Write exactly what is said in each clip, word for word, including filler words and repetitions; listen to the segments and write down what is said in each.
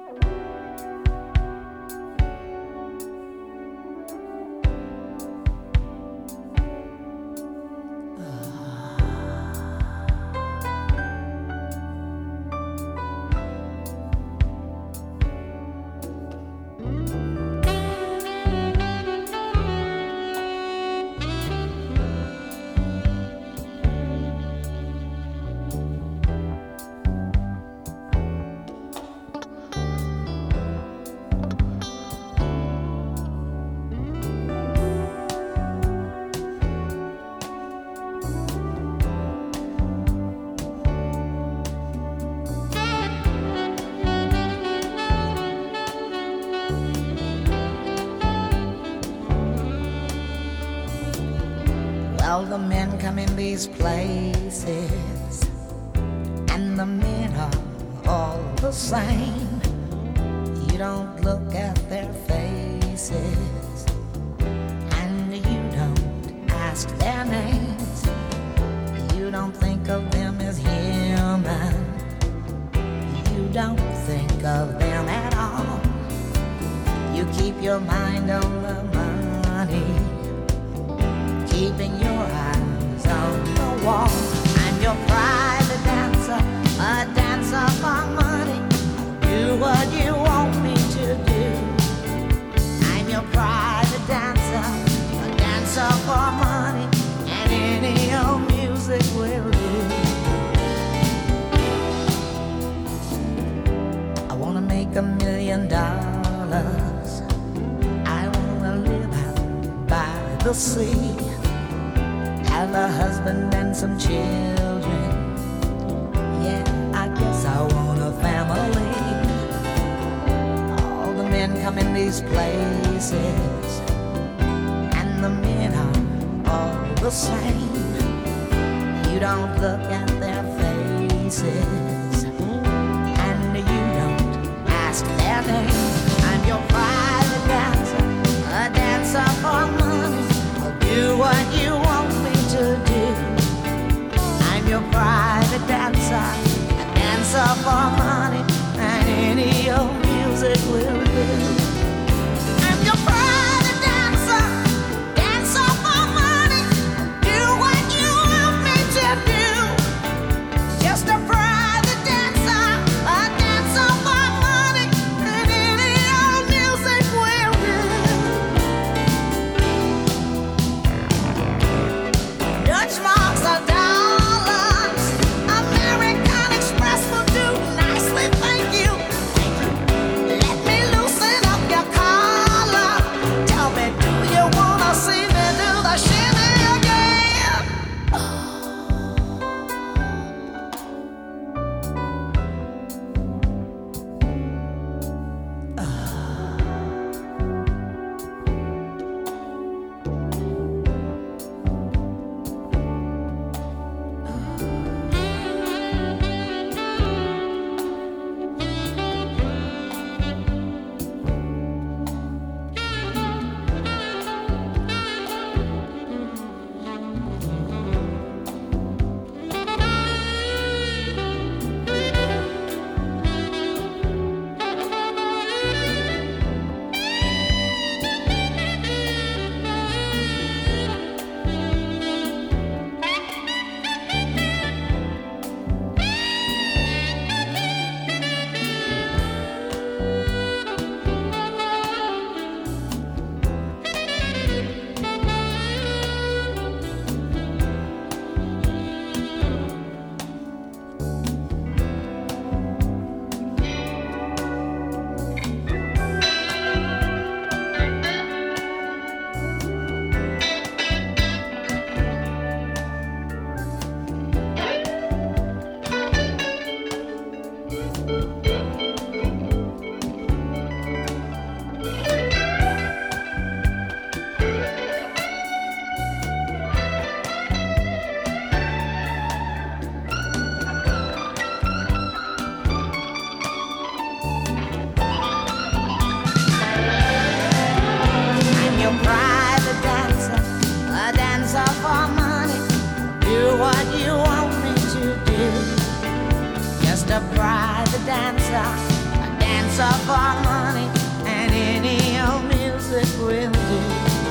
Well, the men come in these places, and the men are all the same. You don't look at their faces, and you don't ask their names. You don't think of them as human. You don't think of them at all. You keep your mind on the money, keeping your eyes on the wall. I'm your private dancer, a dancer for money. Do what you want me to do. I'm your private dancer, a dancer for money, and any old music will do. I wanna make a million dollars. I wanna live out by the sea, have a husband and some children. Yeah, I guess I want a family. All the men come in these places, and the men are all the same. You don't look at their faces, and you don't ask their name. I'm your private dancer, a dancer for money. I'll do what you want me to do. I'm your private dancer, a dancer for money, and any old music will do. I'm your private dancer, dancer for money. Do what you want me to do. Just a private dancer, a dancer for money, and any old music will do. Dutch marks are dollars, American Express will do nicely, thank you. Let me loosen up your collar. Tell me, do you wanna see me do the shimmy again? I'm your private dancer, a dancer for money. Do what you want me to do. Just a private dancer, a dancer dancer for money, and any old music will do.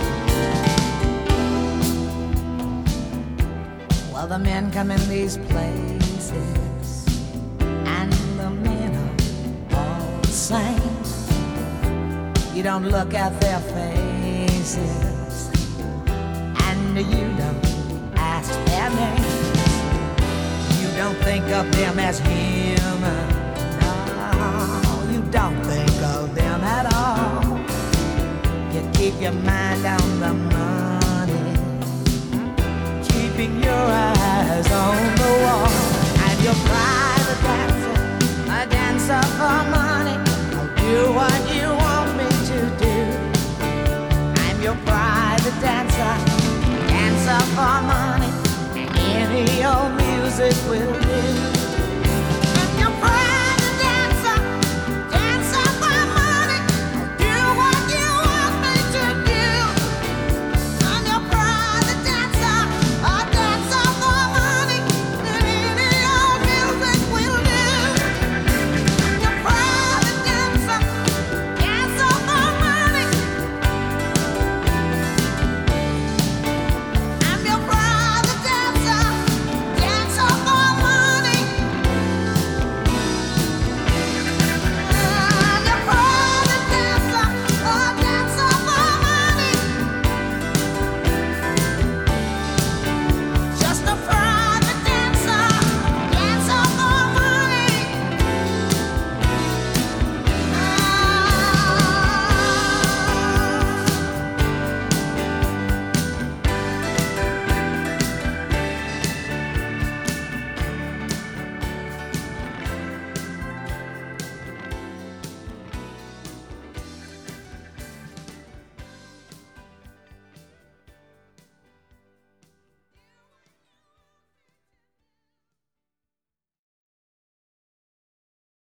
Well, the men come in these places, and the men are all the same. You don't look at their faces, and you don't ask their names. You don't think of them as human. No, you don't think of them at all. You keep your mind on the money, keeping your eyes on the wall. And you're private dancer, a dancer for money. I'll do what you want me to do. I'm your private dancer, dancer for money, and any old music will do.